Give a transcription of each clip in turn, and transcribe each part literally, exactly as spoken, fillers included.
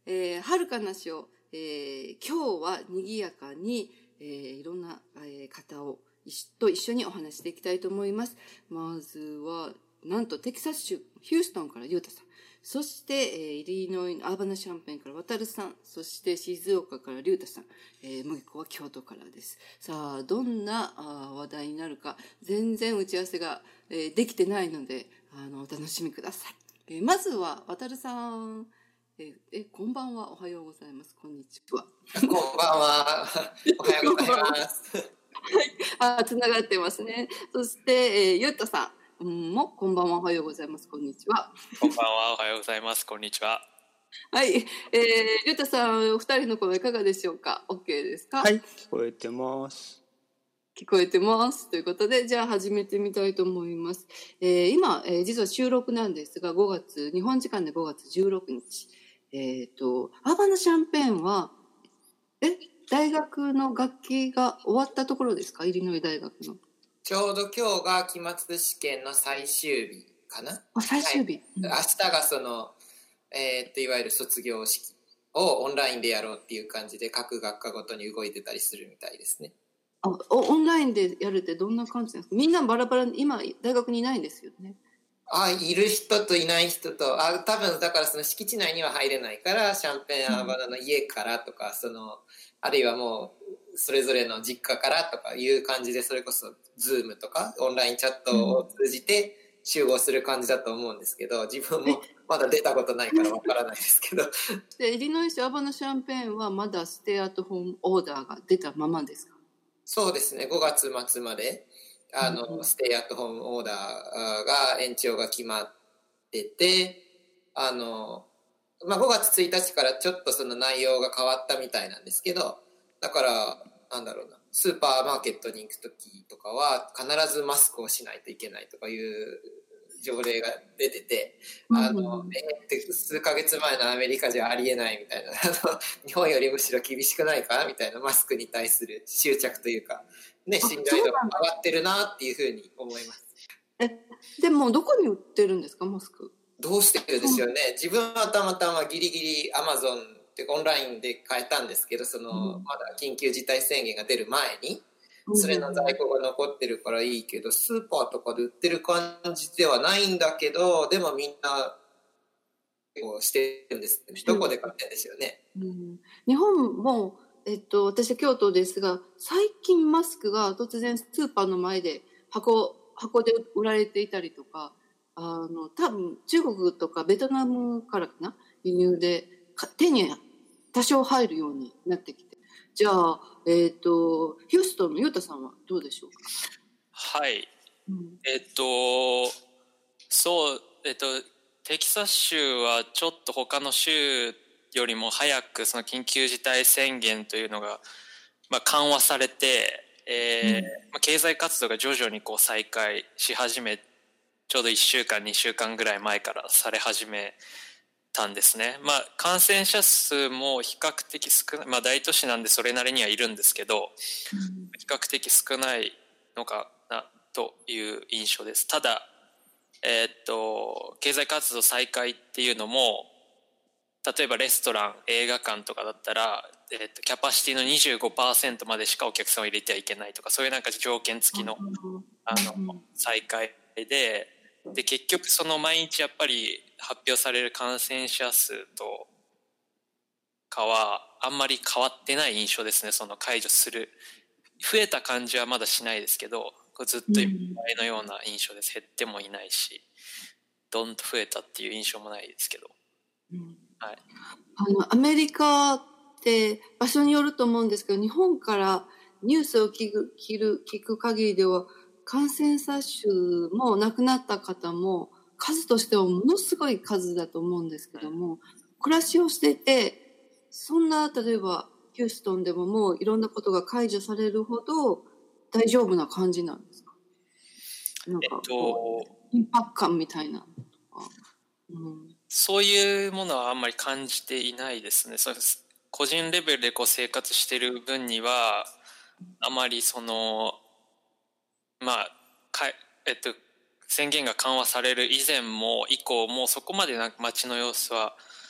えー、遥かなしを、えー、今日は賑やかに、えー、いろんな、えー、方をと一緒にお話していきたいと思います。まずは、なんとテキサス州ヒューストンからユータさん、そして、えー、イリノイのアーバナシャンペンから渡るさん、そして静岡からリュウタさん、えー、麦子は京都からです。さあ、どんなあ話題になるか、全然打ち合わせが、えー、できてないので、あの、お楽しみください。えー、まずは、渡るさん、え、え、こんばんは、おはようございます。こんにちは。 こんばんは。おはようございます。はい。 あ、つながってますね。そして、えー、ゆうたさん、うん、も、こんばんは、おはようございます。こんにちは。 こんばんは、おはようございます。こんにちは。 はい、えー、ゆうたさん、お二人の声いかがでしょうか。OK ですか。 はい、聞こえてます。 聞こえてます。ということで、じゃあ始めてみたいと思います。えー、今、えー、実は収録なんですが、ごがつ、日本時間でごがつじゅうろくにち。えっ、ー、と、アーバナシャンペーンは、え、大学の学期が終わったところですか？イリノイ大学の。 ちょうど今日が期末試験の最終日かな。 あ、最終日。 はい、明日がその、えー、っと、いわゆる卒業式をオンラインでやろうっていう感じで、各学科ごとに動いてたりするみたいですね。 あ、オンラインでやるってどんな感じなんですか？みんなバラバラ、今、大学にいないんですよね。 あ、いる人といない人と、あ、多分だからその敷地内には入れないから、シャンペーンアーバナの家からとか、うん、その、あるいはもう、それぞれの実家からとかいう感じで、それこそ、ズームとか、オンラインチャットを通じて集合する感じだと思うんですけど、自分もまだ出たことないからわからないですけど。 で、イリノイ州アーバナシャンペーンはまだステイアットホームオーダーが出たままですか？ そうですね、ごがつ末まで。あの、うん、ステイアットホームオーダーが延長が決まってて、あの、まあ、ごがつついたちからちょっとその内容が変わったみたいなんですけど、だから、なんだろうな、スーパーマーケットに行くときとかは必ずマスクをしないといけないとかいう条例が出てて、あの、えー、って数ヶ月前のアメリカじゃありえないみたいな、あの、日本よりむしろ厳しくないかみたいな、マスクに対する執着というか、ね、信頼度が上がってるなっていうふうに思います。 え、でもどこに売ってるんですか、マスク？ どうしてるんですよね。自分はたまたまギリギリアマゾンっていうかオンラインで買えたんですけど、その、うん、まだ緊急事態宣言が出る前に、それの在庫が残ってるからいいけど、スーパーとかで売ってる感じではないんだけど、でもみんなこうしてるんです。どこで買ってるんですよね。 うんうん、日本も、えっと、私は京都ですが、最近マスクが突然スーパーの前で箱、箱で売られていたりとか、あの、多分中国とかベトナムからかな、輸入で手に多少入るようになってきて。じゃあ、えっと、ヒューストンのユータさんはどうでしょうか？ はい。うん、えっと、そう、えっと、テキサス州はちょっと他の州よりも早くその緊急事態宣言というのが、まあ、緩和されて、えーうんまあ、経済活動が徐々にこう再開し始め、ちょうどいっしゅうかんにしゅうかんぐらい前からされ始めたんですね。まあ感染者数も比較的少ない、まあ大都市なんでそれなりにはいるんですけど、うん、比較的少ないのかなという印象です。ただえー、っと経済活動再開っていうのも、例えばレストラン、映画館とかだったら、えー、っとキャパシティの にじゅうごパーセント までしかお客さんを入れてはいけないとか、そういうなんか条件付きの、あの再開で、で結局その毎日やっぱり発表される感染者数とかはあんまり変わってない印象ですね。その解除する増えた感じはまだしないですけど、ずっといっぱいのような印象です。減ってもいないし、どんと増えたっていう印象もないですけど、 うんはい、あのアメリカって場所によると思うんですけど、日本からニュースを聞く、聞く、聞く限りでは感染者数も亡くなった方も数としてはものすごい数だと思うんですけども、暮らしをしていて、そんな例えばヒューストンでももういろんなことが解除されるほど大丈夫な感じなんですか？なんかこう、緊迫感みたいなとか、 うん、そういうものはあんまり感じていないですね。そうです。個人レベルでこう生活している分にはあまりそのまあかえっと宣言が緩和される以前も以降もそこまでな街の様子は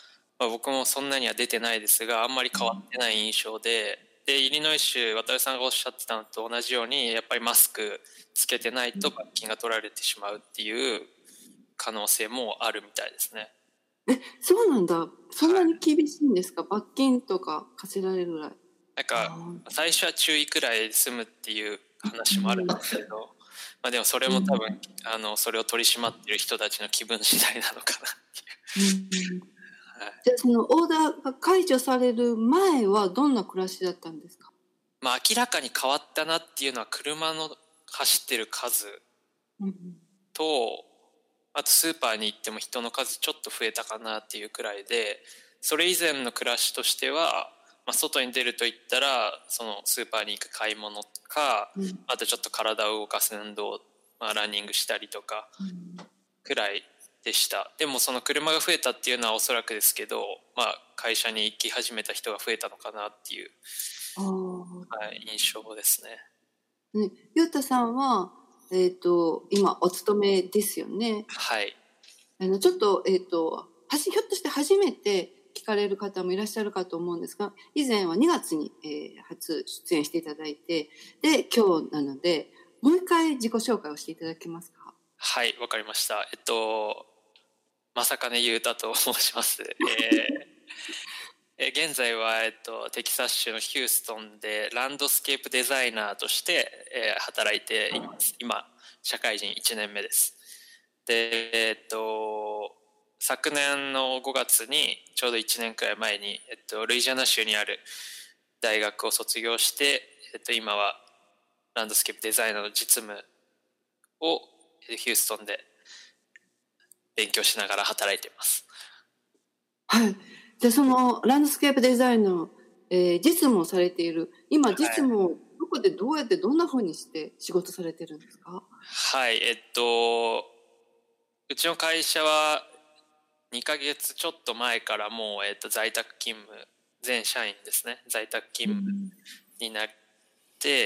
まあ、僕もそんなには出てないですがあんまり変わってない印象で、でイリノイ州渡さんがおっしゃってたのと同じようにやっぱりマスクつけてないと罰金が取られてしまうっていう可能性もあるみたいですね。 え、そうなんだ。そんなに厳しいんですか？はい、罰金とか課せられるぐらい。 なんか最初は注意くらいで済むっていう話もあるんですけど、まあでもそれも多分、うん、あのそれを取り締まっている人たちの気分次第なのかなっていう、うんはい、じゃあそのオーダーが解除される前はどんな暮らしだったんですか？ まあ明らかに変わったなっていうのは車の走ってる数と、あとスーパーに行っても人の数ちょっと増えたかなっていうくらいで、それ以前の暮らしとしては、まあ、外に出ると言ったらそのスーパーに行く買い物か、うん、あとちょっと体を動かす運動、まあ、ランニングしたりとかくらいでした。でもその車が増えたっていうのはおそらくですけど、まあ、会社に行き始めた人が増えたのかなっていう、はい、印象ですね。 ね、ゆうたさんは、えーと、今お勤めですよね。 はい。 あのちょっと、えーと、はじひょっとして初めて聞かれる方もいらっしゃるかと思うんですが、以前はにがつに、えー、初出演していただいて、で今日なのでもう一回自己紹介をしていただけますか？ はい、わかりました。えっと正金優太と申します。えー、現在は、えっと、テキサス州のヒューストンでランドスケープデザイナーとして、えー、働いています。今社会人いちねんめです。で、えっと昨年のごがつにちょうどいちねんくらい前に、えっと、ルイジアナ州にある大学を卒業して、えっと、今はランドスケープデザイナーの実務をヒューストンで勉強しながら働いています。 はい。でそのランドスケープデザインの、えー、実務をされている今実務をどこでどうやってどんなふうにして仕事されてるんですか？ はい、えっとうちの会社はにかげつちょっと前からもう、えっと、在宅勤務、全社員ですね、在宅勤務になって、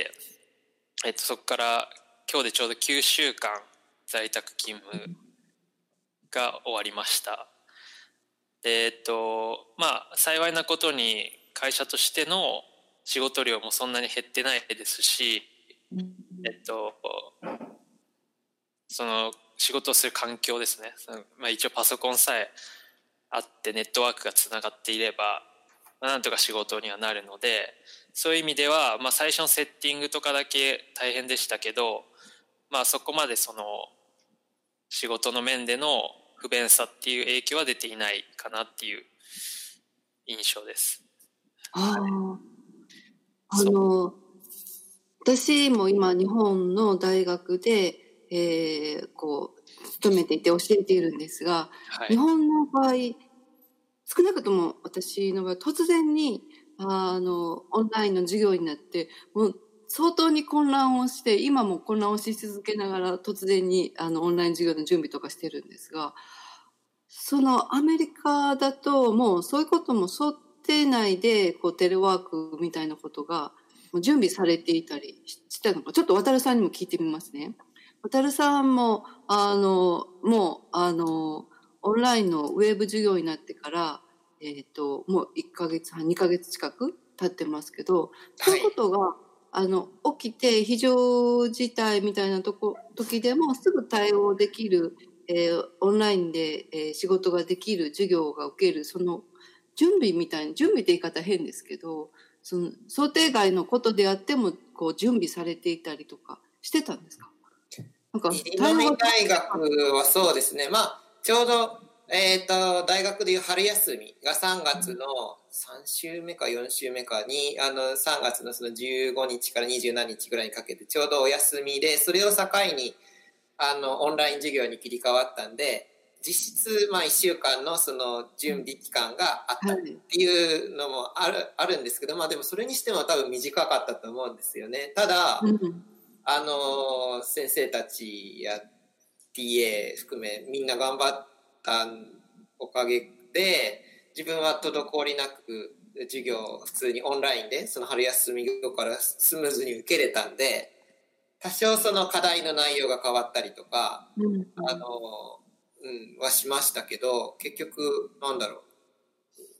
うん、えっと、そこから今日でちょうどきゅうしゅうかん在宅勤務が終わりました。で、えっと、まあ幸いなことに会社としての仕事量もそんなに減ってないですし、えっとその仕事をする環境ですね、まあ、一応パソコンさえあってネットワークがつながっていれば、まあ、なんとか仕事にはなるので、そういう意味では、まあ、最初のセッティングとかだけ大変でしたけど、まあ、そこまでその仕事の面での不便さっていう影響は出ていないかなっていう印象です。 あ、あの私も今日本の大学で、えー、こう勤めていて教えているんですが、はい、日本の場合少なくとも私の場合突然にあのオンラインの授業になってもう相当に混乱をして今も混乱をし続けながら突然にあのオンライン授業の準備とかしてるんですが、そのアメリカだともうそういうことも想定内でこうテレワークみたいなことが準備されていたりしてたのか、ちょっと渡さんにも聞いてみますね。渡さんもあのもうあのオンラインのウェブ授業になってから、えーと、もういっかげつはんにかげつ近く経ってますけど、そういうことが、はい、あの起きて非常事態みたいなとこ時でもすぐ対応できる、えー、オンラインで、えー、仕事ができる授業が受けるその準備みたいな、準備って言い方変ですけど、その想定外のことであってもこう準備されていたりとかしてたんですか？ なんかイリノイ大学はそうですね、まあちょうど、えーと、大学でいう春休みがさんがつのさん週目かよん週目かにあのさんがつのそのじゅうごにちからにじゅうしちにちぐらいにかけてちょうどお休みで、それを境にあのオンライン授業に切り替わったんで、実質まあいっしゅうかんのその準備期間があったっていうのもある、あるんですけど、まあでもそれにしても多分短かったと思うんですよね。ただ、うん、あの先生たちや ティーエー 含めみんな頑張ったおかげで自分は滞りなく授業を普通にオンラインでその春休み後からスムーズに受けれたんで、多少その課題の内容が変わったりとか、うん、あのうん、はしましたけど、結局なんだろ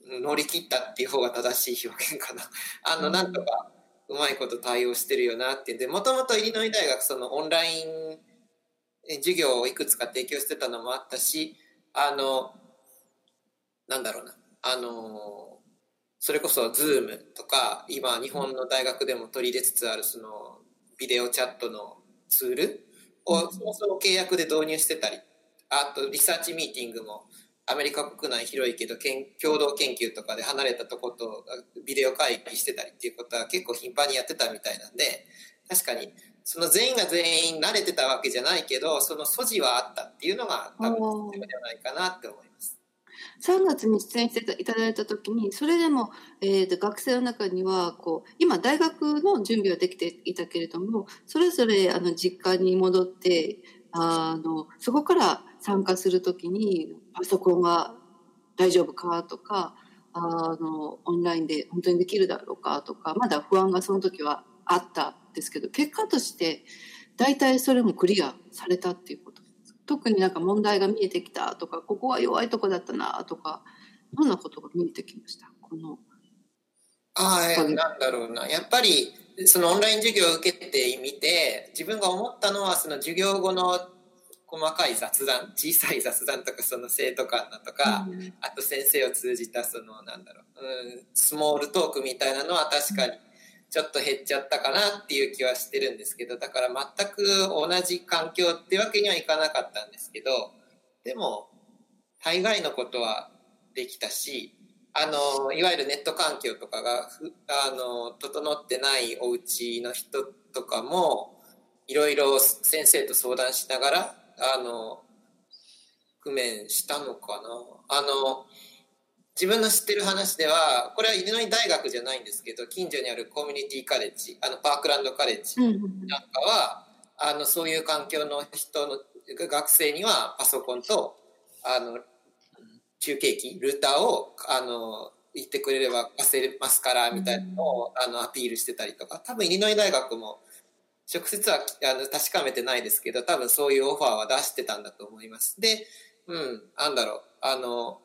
乗り切ったっていう方が正しい表現かな。あの、なんとかうまいこと対応してるよなっていうんで、もともとイリノイ大学そのオンライン授業をいくつか提供してたのもあったし、あの、なんだろうな、あの、それこそ Zoom とか、今日本の大学でも取り入れつつあるそのビデオチャットのツールをそもそも契約で導入してたり、あとリサーチミーティングもアメリカ国内広いけど共同研究とかで離れたとことビデオ会議してたりっていうことは結構頻繁にやってたみたいなんで、確かにその全員が全員慣れてたわけじゃないけど、その素地はあったっていうのが多分必要じゃないかなって思います。 さんがつに出演していただいた時に、それでも、えーと、学生の中にはこう今大学の準備はできていたけれども、それぞれあの実家に戻ってあのそこから参加する時にパソコンが大丈夫かとか、あのオンラインで本当にできるだろうかとか、まだ不安がその時はあったんですけど、結果として大体それもクリアされたっていうこと。特になんか問題が見えてきたとか、ここは弱いとこだったなとか、どんなことが見えてきました？このああ、なんだろうな。やっぱりそのオンライン授業を受けてみて、自分が思ったのはその授業後の細かい雑談、小さい雑談とかその生徒間だとか、うん、あと先生を通じたそのなんだろう、うん、スモールトークみたいなのは確かにちょっと減っちゃったかなっていう気はしてるんですけど、だから全く同じ環境ってわけにはいかなかったんですけど、でも大概のことはできたし、あのいわゆるネット環境とかがあの整ってないお家の人とかもいろいろ先生と相談しながらあの工面したのかな。あの自分の知ってる話では、これはイリノイ大学じゃないんですけど、近所にあるコミュニティカレッジ、あのパークランドカレッジなんかは、うん、あのそういう環境の人の学生にはパソコンとあの中継機ルーターをあの言ってくれれば貸せますからみたいなのを、うん、あのアピールしてたりとか、多分イリノイ大学も直接はあの確かめてないですけど、多分そういうオファーは出してたんだと思います。で、うん、なんだろう、あの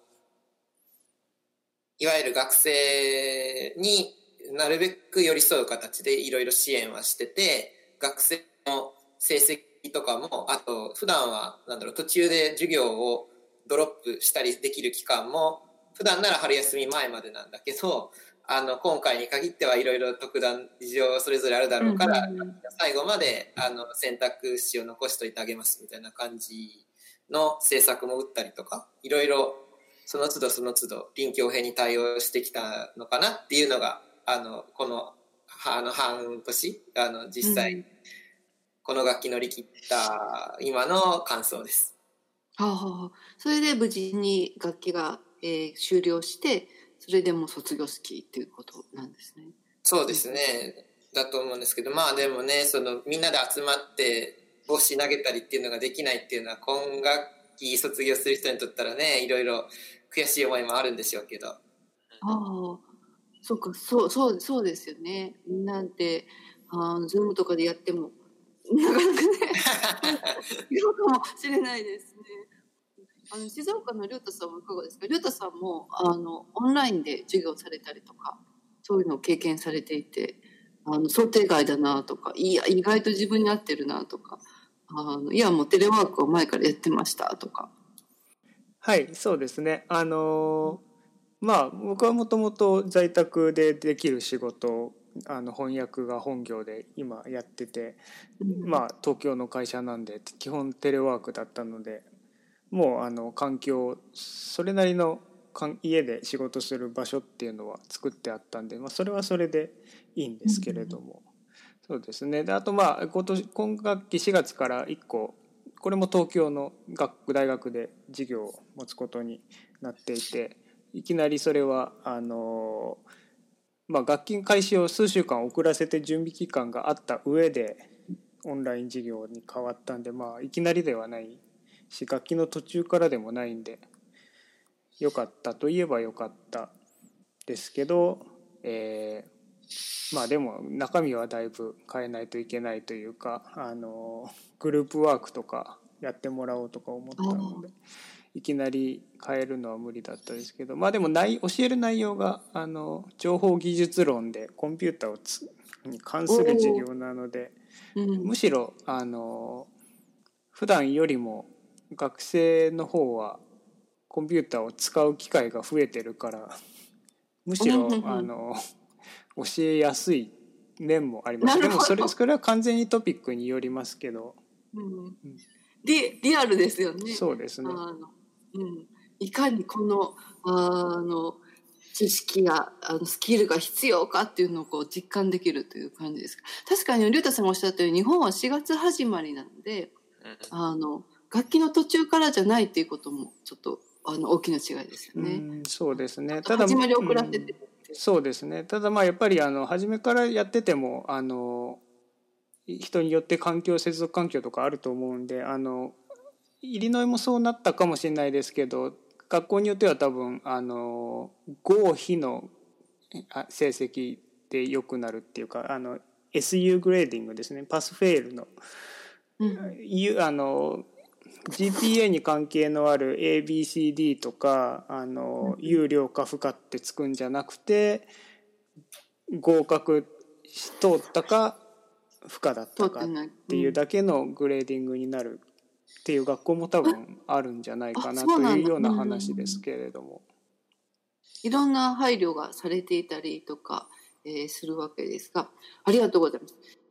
いわゆる学生になるべく寄り添う形でいろいろ支援はしてて、学生の成績とかも、あと普段はなんだろう、途中で授業をドロップしたりできる期間も普段なら春休み前までなんだけど、あの今回に限ってはいろいろ特段事情それぞれあるだろうから、うんうん、最後まであの選択肢を残しといてあげますみたいな感じの政策も打ったりとか、いろいろその都度その都度臨機応変に対応してきたのかなっていうのが、あのこのあの半年あの実際この学期乗り切った今の感想です。 はあはあ、それで無事に学期が、えー、終了して、それでも卒業式っていうことなんですね。 そうですね、うん、だと思うんですけど、まあでもね、そのみんなで集まって帽子投げたりっていうのができないっていうのは、今学期卒業する人にとったらね、いろいろ悔しい思いもあるんでしょうけど。ああ、そうか、そうそうそうですよね。みんなであズームとかでやってもなかなかね違うかもしれないですね。あの静岡のりゅうたさんはいかがですか？りゅうたさんもあのオンラインで授業されたりとか、そういうのを経験されていて、あの想定外だなとか、いや意外と自分に合ってるなとか、あのいやもうテレワークを前からやってましたとか。 はい、そうですね。あのまあ僕はもともと在宅でできる仕事をあの翻訳が本業で今やってて、うん、まあ東京の会社なんで基本テレワークだったので、もうあの環境それなりの家で仕事する場所っていうのは作ってあったんで、まあ、それはそれでいいんですけれども、うん、そうですね。であとまあ今年今学期しがつからいっこ、これも東京の学大学で授業を持つことになっていて、いきなりそれはあの、まあ、学期開始を数週間遅らせて準備期間があった上でオンライン授業に変わったんで、まあいきなりではないし、学期の途中からでもないんで良かったといえば良かったですけど、えー、まあでも中身はだいぶ変えないといけないというか、あのグループワークとかやってもらおうとか思ったので、 いきなり変えるのは無理だったですけど、まあでもない教える内容があの情報技術論でコンピューターをつに関する授業なので、 うん、 むしろあの普段よりも学生の方はコンピューターを使う機会が増えてるから、むしろあの教えやすい面もあります。でもそれそれは完全にトピックによりますけど、 うんうん、リ, リアルですよね。 そうですね。 あの、うん、いかにこのあの知識やあのスキルが必要かっていうのをこう実感できるという感じですか。確かに龍太さんがおっしゃったように日本はしがつ始まりなので、あの楽器の途中からじゃないっていうこともちょっとあの大きな違いですよね。 うん、そうですね。ただ始まり遅らせて、 うん、そうですね。ただまあやっぱりあの初めからやっててもあの人によって環境接続環境とかあると思うんで、あのイリノイもそうなったかもしれないですけど、学校によっては多分あの合否の成績で良くなるっていうか、あの エスユー グレーディングですね、パスフェールの、うん、あの ジーピーエー に関係のある エービーシーディー とかあの有料か不可ってつくんじゃなくて、合格通ったか不可だったかっていうだけのグレーディングになるっていう学校も多分あるんじゃないかなというような話ですけれども、 いろんな配慮がされていたりとか、えー、するわけですが、ありがとうございます。